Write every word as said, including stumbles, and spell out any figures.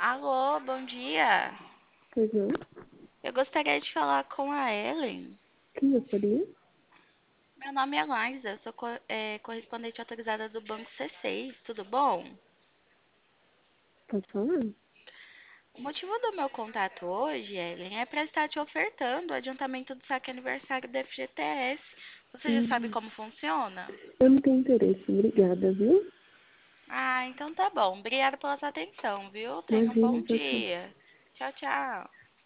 Alô, bom dia. Pois não? Eu gostaria de falar com a Ellen. Quem eu seria? Meu nome é Liza, eu sou co- é, correspondente autorizada do Banco C seis, tudo bom? Pode falar? O motivo do meu contato hoje, Ellen, é para estar te ofertando o adiantamento do saque aniversário do F G T S. Você já sabe Hum, como funciona? eu não tenho interesse. Obrigada, viu? Ah, então tá bom. Obrigada pela sua atenção, viu? Tenha um Imagina, bom tchau, tchau. dia. Tchau, tchau.